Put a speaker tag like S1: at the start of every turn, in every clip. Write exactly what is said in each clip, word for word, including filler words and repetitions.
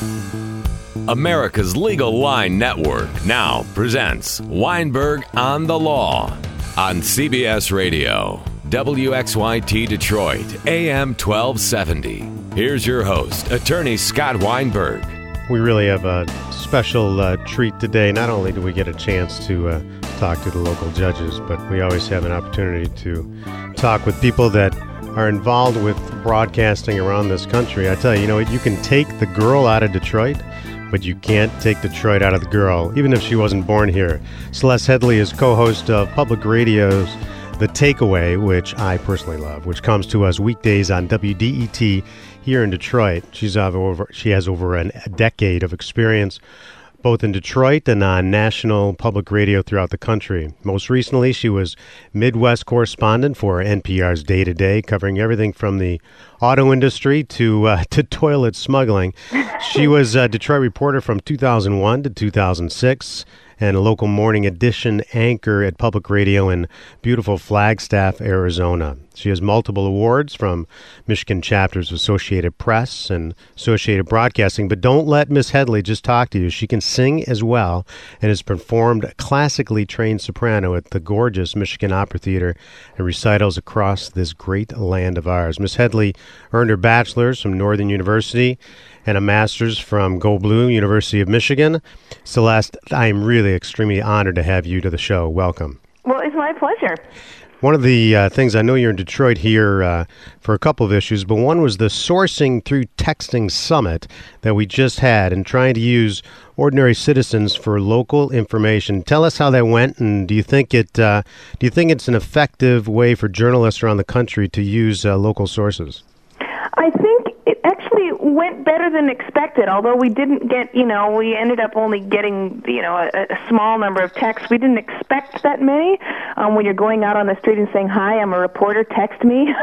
S1: America's Legal Line Network now presents Weinberg on the Law on C B S Radio, W X Y T Detroit, A M twelve seventy. Here's your host, attorney Scott Weinberg.
S2: We really have a special uh, treat today. Not only do we get a chance to uh, talk to the local judges, but we always have an opportunity to talk with people that are involved with broadcasting around this country. I tell you, you know, you can take the girl out of Detroit, but you can't take Detroit out of the girl, even if she wasn't born here. Celeste Headlee is co-host of Public Radio's The Takeaway, which I personally love, which comes to us weekdays on W D E T here in Detroit. She's over, she has over a decade of experience both in Detroit and on national public radio throughout the country. Most recently, she was Midwest correspondent for N P R's Day to Day, covering everything from the auto industry to uh, to toilet smuggling. She was a Detroit reporter from two thousand one to two thousand six and a local morning edition anchor at public radio in beautiful Flagstaff, Arizona. She has multiple awards from Michigan chapters of Associated Press and Associated Broadcasting, but don't let Miss Headlee just talk to you. She can sing as well and has performed classically trained soprano at the gorgeous Michigan Opera Theater and recitals across this great land of ours. Miss Headlee earned her bachelor's from Northern University and a master's from Go Blue, University of Michigan. Celeste, I am really extremely honored to have you to the show. Welcome.
S3: Well, it's my pleasure.
S2: One of the uh, things, I know you're in Detroit here uh, for a couple of issues, but one was the Sourcing Through Texting Summit that we just had and trying to use ordinary citizens for local information. Tell us how that went, and do you think it uh, do you think it's an effective way for journalists around the country to use uh, local sources?
S3: I think it actually went better than expected, although we didn't get, you know, we ended up only getting, you know, a, a small number of texts. We didn't expect that many. Um, when you're going out on the street and saying, hi, I'm a reporter, text me.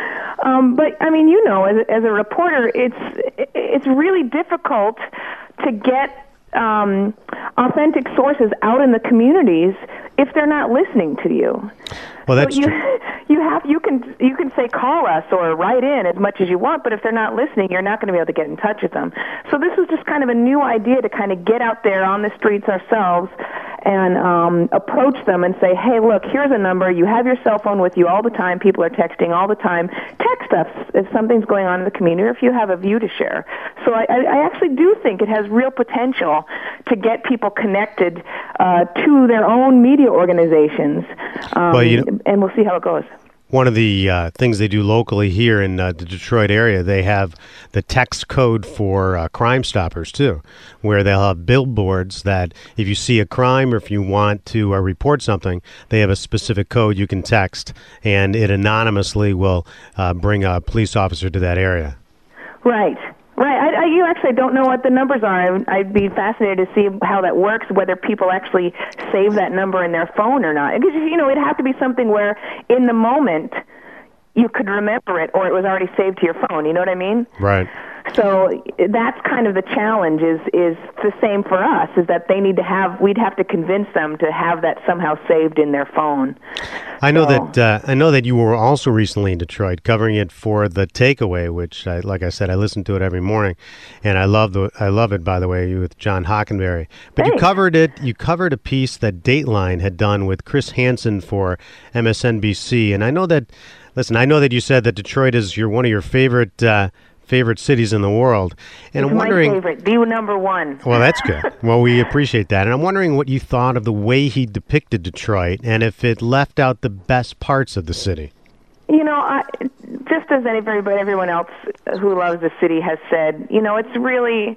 S3: um, but, I mean, you know, as, as a reporter, it's it's really difficult to get um, authentic sources out in the communities if they're not listening to you.
S2: Well, that's
S3: so you,
S2: true.
S3: You have you can you can say call us or write in as much as you want, but if they're not listening, you're not going to be able to get in touch with them. So this was just kind of a new idea to kind of get out there on the streets ourselves and um, approach them and say, hey, look, here's a number. You have your cell phone with you all the time. People are texting all the time. Text us if something's going on in the community or if you have a view to share. So I, I actually do think it has real potential to get people connected uh, to their own media organizations. Um, well, you know, and we'll see how it goes.
S2: One of the uh, things they do locally here in uh, the Detroit area, they have the text code for uh, Crime Stoppers, too, where they'll have billboards that if you see a crime or if you want to uh, report something, they have a specific code you can text, and it anonymously will uh, bring a police officer to that area.
S3: Right. Right. I, I, you actually don't know what the numbers are. I, I'd be fascinated to see how that works, whether people actually save that number in their phone or not. Because, you know, it'd have to be something where in the moment you could remember it or it was already saved to your phone. You know what I mean?
S2: Right.
S3: So that's kind of the challenge is is the same for us, is that they need to have, we'd have to convince them to have that somehow saved in their phone.
S2: I know
S3: so.
S2: that uh, I know that you were also recently in Detroit covering it for The Takeaway, which, I, like I said, I listen to it every morning, and I love the I love it, by the way, with John Hockenberry. But
S3: Thanks.
S2: you covered it. You covered a piece that Dateline had done with Chris Hansen for M S N B C, and I know that. Listen, I know that you said that Detroit is your one of your favorite. Uh, favorite cities in the world. And
S3: it's
S2: I'm wondering,
S3: my favorite, the number one.
S2: Well, that's good. Well, we appreciate that. And I'm wondering what you thought of the way he depicted Detroit and if it left out the best parts of the city.
S3: You know, I, just as everybody, everyone else who loves the city has said, you know, it's really,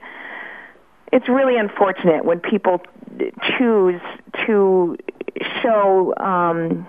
S3: it's really unfortunate when people choose to show um,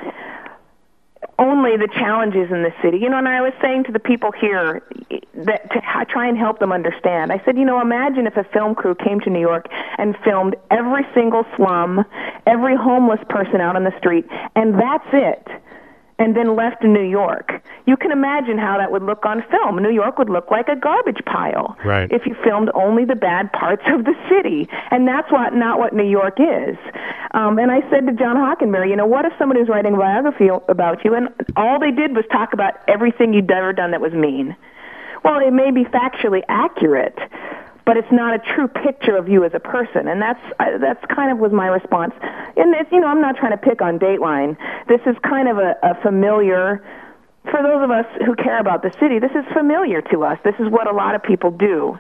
S3: only the challenges in the city. You know, and I was saying to the people here that to try and help them understand. I said, you know, imagine if a film crew came to New York and filmed every single slum, every homeless person out on the street, and that's it, and then left in New York. You can imagine how that would look on film. New York would look like a garbage pile
S2: right.
S3: if you filmed only the bad parts of the city. And that's what not what New York is. Um, and I said to John Hockenberry, you know, what if somebody was writing a biography about you and all they did was talk about everything you'd ever done that was mean? Well, it may be factually accurate, but but it's not a true picture of you as a person. And that's uh, that's kind of was my response. And it's, you know, I'm not trying to pick on Dateline. This is kind of a, a familiar. For those of us who care about the city, this is familiar to us. This is what a lot of people do.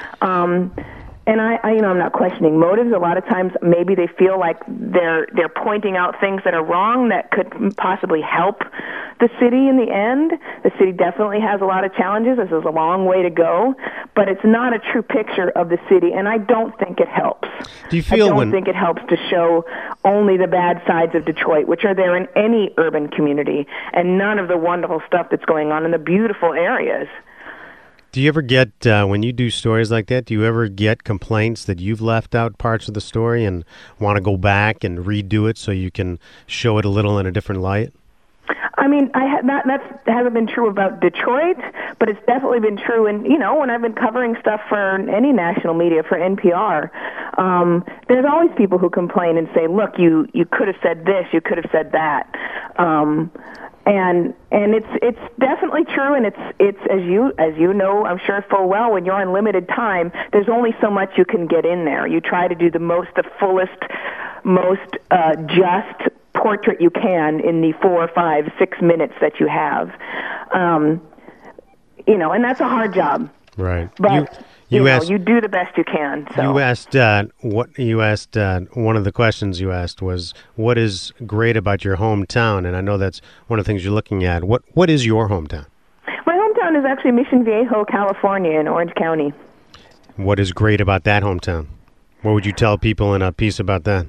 S3: Um, And I, I, you know, I'm not questioning motives. A lot of times, maybe they feel like they're they're pointing out things that are wrong that could possibly help the city in the end. The city definitely has a lot of challenges. This is a long way to go, but it's not a true picture of the city, and I don't think it helps.
S2: Do you feel
S3: I don't
S2: when...
S3: think it helps to show only the bad sides of Detroit, which are there in any urban community, and none of the wonderful stuff that's going on in the beautiful areas.
S2: Do you ever get, uh, when you do stories like that, do you ever get complaints that you've left out parts of the story and want to go back and redo it so you can show it a little in a different light?
S3: I mean, I ha- that that's, hasn't been true about Detroit, but it's definitely been true. And, you know, when I've been covering stuff for any national media, for N P R, um, there's always people who complain and say, look, you, you could have said this, you could have said that. Um And and it's it's definitely true, and it's it's as you as you know, I'm sure full well, when you're on limited time, there's only so much you can get in there. You try to do the most, the fullest, most uh, just portrait you can in the four, five, six minutes that you have. Um, you know, and that's a hard job.
S2: Right.
S3: But
S2: you, you,
S3: you
S2: asked,
S3: know, you do the best you can. So.
S2: You asked uh, what you asked. Uh, one of the questions you asked was, "What is great about your hometown?" And I know that's one of the things you're looking at. What What is your hometown?
S3: My hometown is actually Mission Viejo, California, in Orange County.
S2: What is great about that hometown? What would you tell people in a piece about that?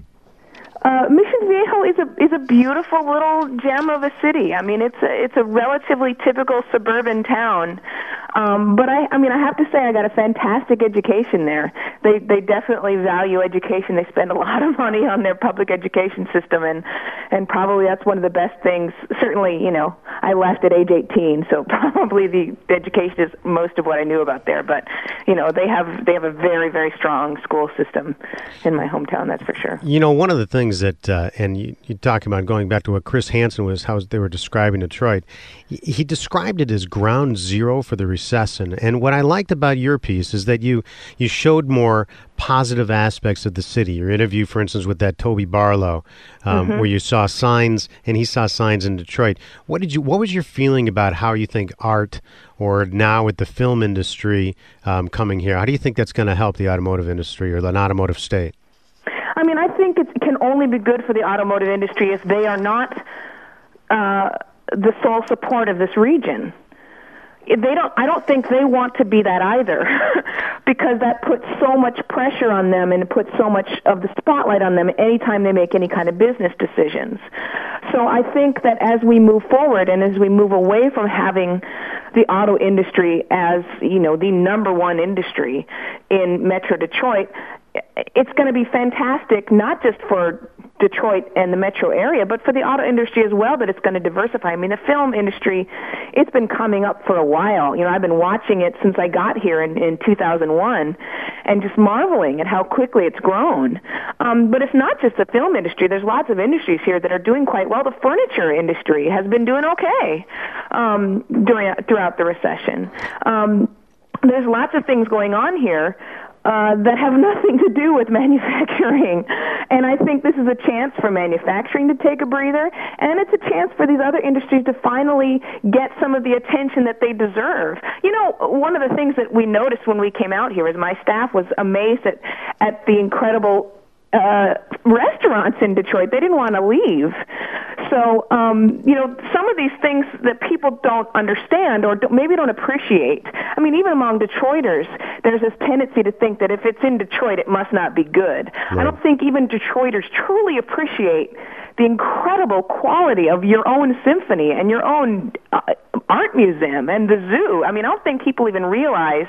S3: Uh, Mission Viejo is a is a beautiful little gem of a city. I mean, it's a it's a relatively typical suburban town. Um, but I, I mean, I have to say, I got a fantastic education there. They they definitely value education. They spend a lot of money on their public education system, and and probably that's one of the best things. Certainly, you know, I left at age eighteen, so probably the, the education is most of what I knew about there. But you know, they have they have a very very strong school system in my hometown. That's for sure.
S2: You know, one of the things that, uh, and you, you talk about going back to what Chris Hansen was, how they were describing Detroit. He, he described it as ground zero for the recession. And what I liked about your piece is that you you showed more positive aspects of the city. Your interview, for instance, with that Toby Barlow, um, mm-hmm. where you saw signs, and he saw signs in Detroit. What did you? What was your feeling about how you think art, or now with the film industry um, coming here, how do you think that's going to help the automotive industry or an automotive state?
S3: I mean, I think it can only be good for the automotive industry if they are not uh, the sole support of this region. They don't. I don't think they want to be that either, because that puts so much pressure on them and it puts so much of the spotlight on them anytime they make any kind of business decisions. So I think that as we move forward and as we move away from having the auto industry as, you know, the number one industry in Metro Detroit, it's going to be fantastic, not just for Detroit and the metro area, but for the auto industry as well, that it's going to diversify. I mean, the film industry, it's been coming up for a while. You know, I've been watching it since I got here in, in two thousand one and just marveling at how quickly it's grown. Um, but it's not just the film industry. There's lots of industries here that are doing quite well. The furniture industry has been doing okay um, during, throughout the recession. Um, there's lots of things going on here Uh, that have nothing to do with manufacturing. And I think this is a chance for manufacturing to take a breather, and it's a chance for these other industries to finally get some of the attention that they deserve. You know, one of the things that we noticed when we came out here is my staff was amazed at, at the incredible uh, restaurants in Detroit. They didn't want to leave. So, um, you know, some of these things that people don't understand or don't, maybe don't appreciate. I mean, even among Detroiters, there's this tendency to think that if it's in Detroit, it must not be good. Right. I don't think even Detroiters truly appreciate the incredible quality of your own symphony and your own uh, art museum and the zoo. I mean, I don't think people even realize,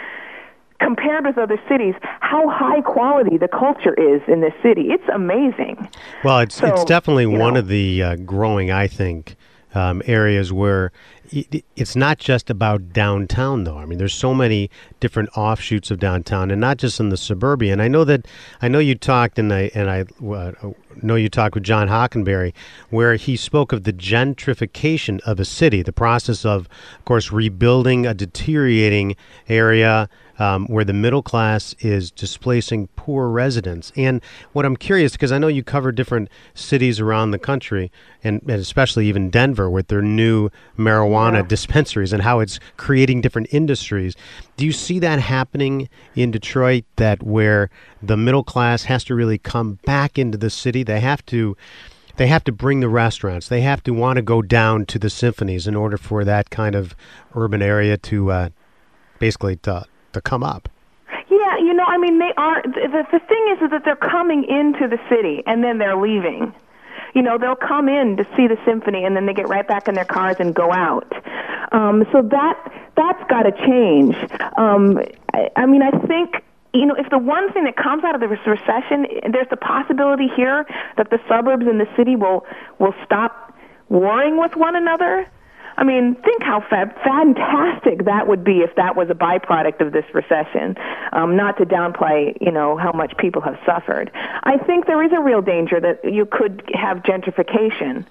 S3: compared with other cities, how high quality the culture is in this city. It's amazing.
S2: Well, it's
S3: so,
S2: it's definitely one
S3: know.
S2: of the uh, growing, I think, um, areas where it's not just about downtown, though. I mean, there's so many different offshoots of downtown, and not just in the suburbia. And I know that I know you talked, and I and I uh, know you talked with John Hockenberry, where he spoke of the gentrification of a city, the process of, of course, rebuilding a deteriorating area. Um, where the middle class is displacing poor residents. And what I'm curious, because I know you cover different cities around the country, and, and especially even Denver with their new marijuana yeah. dispensaries and how it's creating different industries. Do you see that happening in Detroit, that where the middle class has to really come back into the city? They have to They have to bring the restaurants. They have to want to go down to the symphonies in order for that kind of urban area to uh, basically to, to come up.
S3: Yeah, you know, I mean, they are. The, the thing is, is that they're coming into the city and then they're leaving. You know, they'll come in to see the symphony and then they get right back in their cars and go out. Um, so that that's got to change. Um, I, I mean, I think. You know, if the one thing that comes out of the recession, there's the possibility here that the suburbs and the city will will stop warring with one another. I mean, think how fa- fantastic that would be if that was a byproduct of this recession. Um, not to downplay, you know, how much people have suffered. I think there is a real danger that you could have gentrification.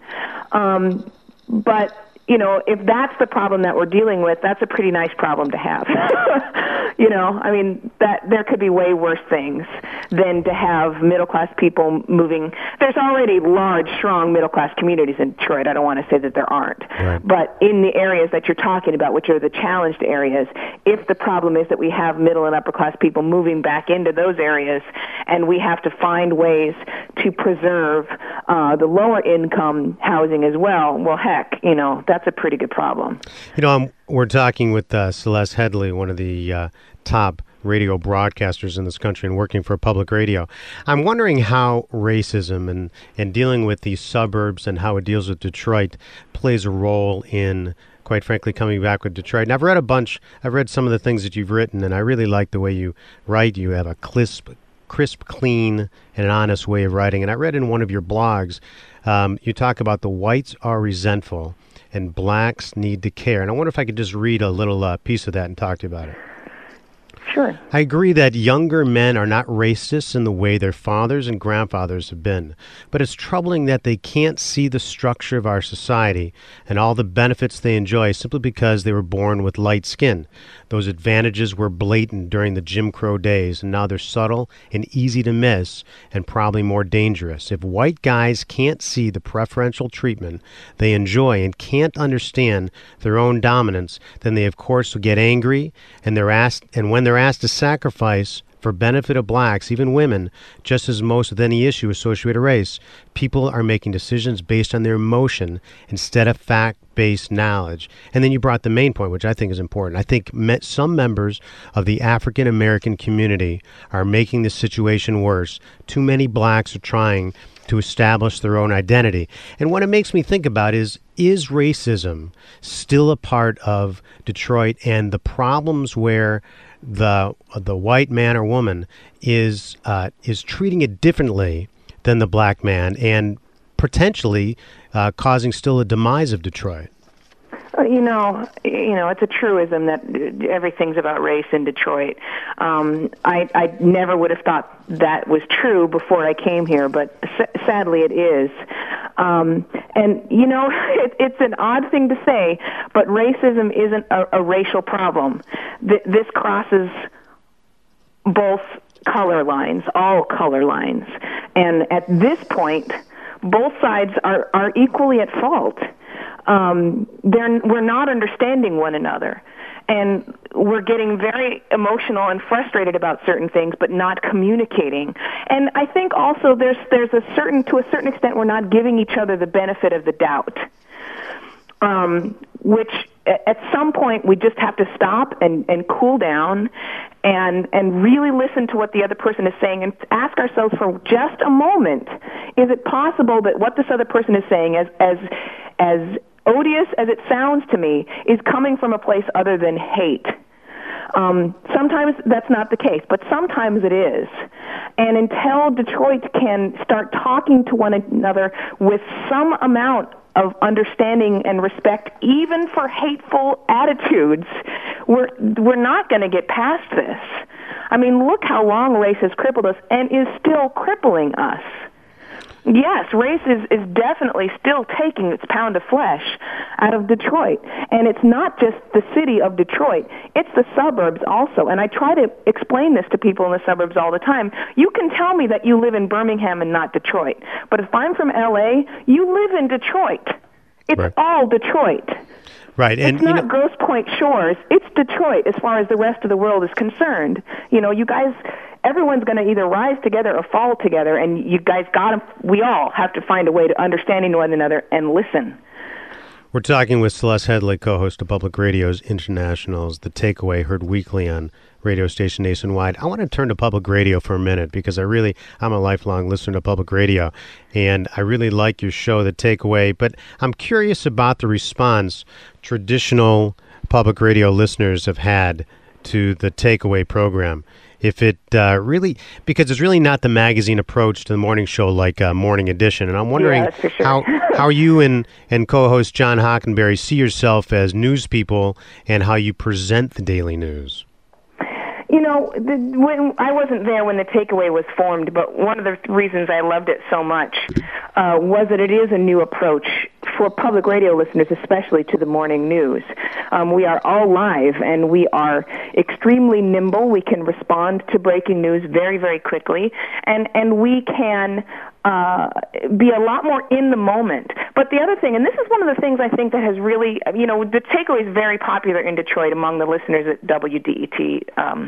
S3: Um, but, you know, if that's the problem that we're dealing with, that's a pretty nice problem to have. You know, I mean, that there could be way worse things than to have middle-class people moving. There's already large, strong middle-class communities in Detroit. I don't want to say that there aren't.
S2: Right.
S3: But in the areas that you're talking about, which are the challenged areas, if the problem is that we have middle and upper-class people moving back into those areas, and we have to find ways to preserve uh, the lower-income housing as well, well, heck, you know, that's a pretty good problem.
S2: You know, I'm We're talking with uh, Celeste Headley, one of the uh, top radio broadcasters in this country and working for public radio. I'm wondering how racism and, and dealing with these suburbs and how it deals with Detroit plays a role in, quite frankly, coming back with Detroit. And I've read a bunch, I've read some of the things that you've written, and I really like the way you write. You have a crisp, crisp, clean, and an honest way of writing. And I read in one of your blogs, um, you talk about the whites are resentful and blacks need to care. And I wonder if I could just read a little uh, piece of that and talk to you about it.
S3: Sure.
S2: I agree that younger men are not racist in the way their fathers and grandfathers have been, but it's troubling that they can't see the structure of our society and all the benefits they enjoy simply because they were born with light skin. Those advantages were blatant during the Jim Crow days, and now they're subtle and easy to miss and probably more dangerous. If white guys can't see the preferential treatment they enjoy and can't understand their own dominance, then they of course will get angry, and they're asked, and when they're asked to sacrifice for benefit of blacks, even women, just as most with any issue associated with race, people are making decisions based on their emotion instead of fact-based knowledge. And then you brought the main point, which I think is important. I think me- some members of the African American community are making the situation worse. Too many blacks are trying to establish their own identity. And what it makes me think about is, is racism still a part of Detroit and the problems where the the white man or woman is uh, is treating it differently than the black man and potentially uh, causing still a demise of Detroit?
S3: Uh, you know, you know, it's a truism that everything's about race in Detroit. Um, I, I never would have thought that was true before I came here, but s- sadly it is. Um, and, you know, it, it's an odd thing to say, but racism isn't a, a racial problem. Th- this crosses both color lines, all color lines. And at this point, both sides are, are equally at fault. Um, they're, we're not understanding one another. And we're getting very emotional and frustrated about certain things, but not communicating. And I think also there's there's a certain, to a certain extent, we're not giving each other the benefit of the doubt. Um, which at some point we just have to stop and, and cool down and and really listen to what the other person is saying and ask ourselves for just a moment, is it possible that what this other person is saying, as as as odious as it sounds to me, is coming from a place other than hate? Um, sometimes that's not the case, but sometimes it is. And until Detroit can start talking to one another with some amount of understanding and respect, even for hateful attitudes, we're we're not going to get past this. I mean, look how long race has crippled us and is still crippling us. Yes, race is, is definitely still taking its pound of flesh out of Detroit. And it's not just the city of Detroit, it's the suburbs also. And I try to explain this to people in the suburbs all the time. You can tell me that you live in Birmingham and not Detroit. But if I'm from L A, you live in Detroit. It's right. all Detroit.
S2: Right. And,
S3: it's not
S2: you know,
S3: Grosse Pointe Shores. It's Detroit as far as the rest of the world is concerned. You know, you guys... Everyone's going to either rise together or fall together, and you guys got to, we all have to find a way to understanding one another and listen.
S2: We're talking with Celeste Headlee, co-host of Public Radio's Internationals, The Takeaway, heard weekly on radio station nationwide. I want to turn to public radio for a minute because I really, I'm a lifelong listener to public radio, and I really like your show, The Takeaway, but I'm curious about the response traditional public radio listeners have had to the Takeaway program. If it uh, really, because it's really not the magazine approach to the morning show like uh, Morning Edition. And I'm wondering
S3: yeah, for sure.
S2: how how you and, and co-host John Hockenberry see yourself as news people and how you present the daily news.
S3: You know, the, when I wasn't there when the Takeaway was formed, but one of the reasons I loved it so much uh, was that it is a new approach for public radio listeners, especially to the morning news. Um, we are all live, and we are extremely nimble. We can respond to breaking news very, very quickly, and, and we can uh, be a lot more in the moment. But the other thing, and this is one of the things I think that has really, you know, the Takeaway is very popular in Detroit among the listeners at W D E T, um,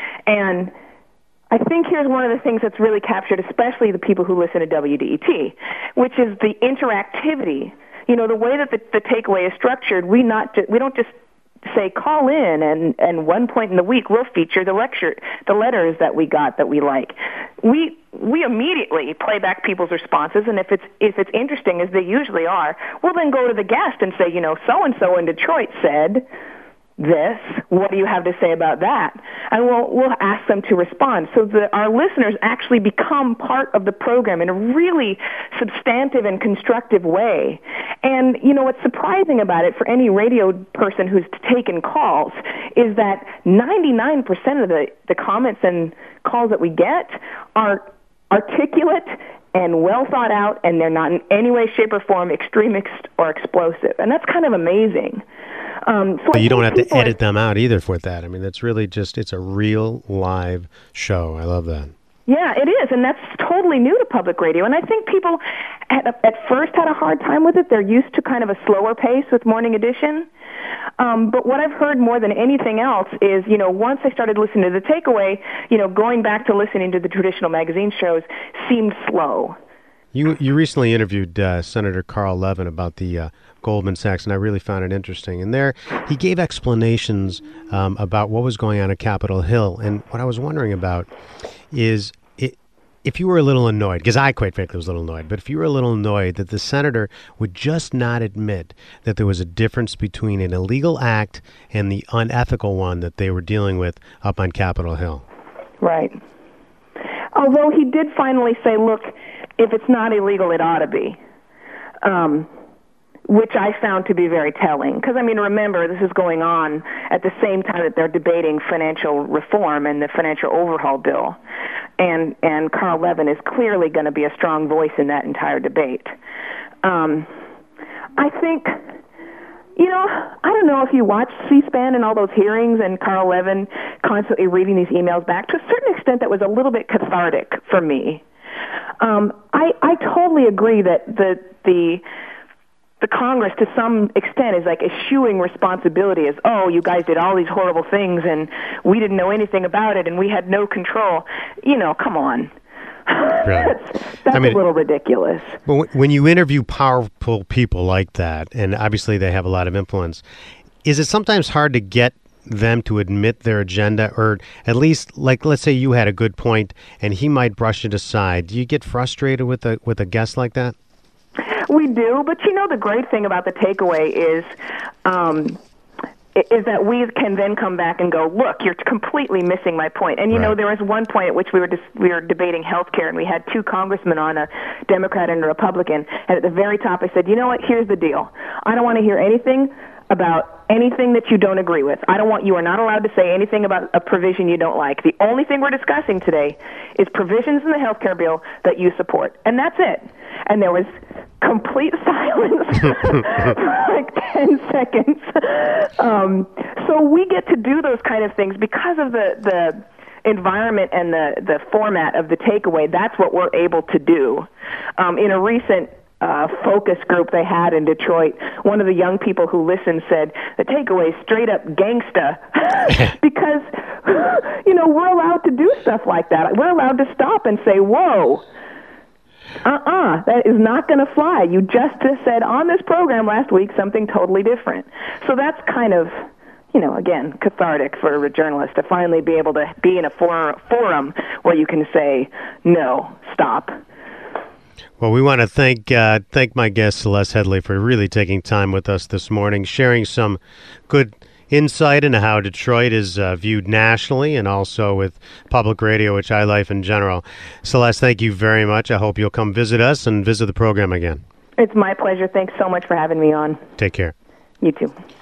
S3: and I think here's one of the things that's really captured, especially the people who listen to W D E T, which is the interactivity. You know, the way that the, the Takeaway is structured, we not ju- we don't just say call in and and one point in the week we'll feature the lecture, the letters that we got that we like. We we immediately play back people's responses, and if it's if it's interesting, as they usually are, we'll then go to the guest and say, you know, so and so in Detroit said this. What do you have to say about that? And we'll we'll ask them to respond, so that our listeners actually become part of the program in a really substantive and constructive way. And you know what's surprising about it for any radio person who's taken calls is that ninety-nine percent of the the comments and calls that we get are articulate and well thought out, and they're not in any way, shape, or form extremist or explosive. And that's kind of amazing. Um, so
S2: but you don't have to edit
S3: are,
S2: them out either for that. I mean, that's really just, it's a real live show. I love that.
S3: Yeah, it is, and that's totally new to public radio. And I think people at, at first had a hard time with it. They're used to kind of a slower pace with Morning Edition. Um, but what I've heard more than anything else is, you know, once I started listening to The Takeaway, you know, going back to listening to the traditional magazine shows seemed slow.
S2: You you recently interviewed uh, Senator Carl Levin about the uh, Goldman Sachs, and I really found it interesting. And there, he gave explanations um, about what was going on at Capitol Hill. And what I was wondering about is, it, if you were a little annoyed, because I quite frankly was a little annoyed, but if you were a little annoyed that the senator would just not admit that there was a difference between an illegal act and the unethical one that they were dealing with up on Capitol Hill.
S3: Right. Although he did finally say, look, if it's not illegal, it ought to be, um, which I found to be very telling. Because, I mean, remember, this is going on at the same time that they're debating financial reform and the financial overhaul bill. And, and Carl Levin is clearly going to be a strong voice in that entire debate. Um, I think, you know, I don't know if you watch C-SPAN and all those hearings and Carl Levin constantly reading these emails back. To a certain extent, that was a little bit cathartic for me. Um, I, I totally agree that the the the Congress, to some extent, is like eschewing responsibility as, oh, you guys did all these horrible things and we didn't know anything about it and we had no control. You know, come on.
S2: Right.
S3: that's that's
S2: I mean,
S3: a little ridiculous.
S2: Well, when you interview powerful people like that, and obviously they have a lot of influence, is it sometimes hard to get them to admit their agenda, or at least, like, let's say you had a good point and he might brush it aside? Do you get frustrated with a with a guest like that?
S3: We do, but you know the great thing about The Takeaway is um, is that we can then come back and go, look, you're completely missing my point. And, you right. know, there was one point at which we were dis- we were debating health care, and we had two congressmen on, a Democrat and a Republican. And at the very top, I said, you know what, here's the deal. I don't want to hear anything about anything that you don't agree with. I don't want, you are not allowed to say anything about a provision you don't like. The only thing we're discussing today is provisions in the health care bill that you support. And that's it. And there was complete silence for like ten seconds. Um, so we get to do those kind of things because of the, the environment and the, the format of the takeaway. That's what we're able to do. Um, in a recent uh, focus group they had in Detroit, one of the young people who listened said, the takeaway is straight up gangsta. Because, you know, we're allowed to do stuff like that. We're allowed to stop and say, whoa. Uh-uh, that is not going to fly. You just said on this program last week something totally different. So that's kind of, you know, again, cathartic for a journalist to finally be able to be in a for- forum where you can say, no, stop.
S2: Well, we want to thank uh, thank my guest, Celeste Headlee, for really taking time with us this morning, sharing some good insight into how Detroit is uh, viewed nationally and also with public radio, which I like in general. Celeste, thank you very much. I hope you'll come visit us and visit the program again.
S3: It's my pleasure. Thanks so much for having me on.
S2: Take care.
S3: You too.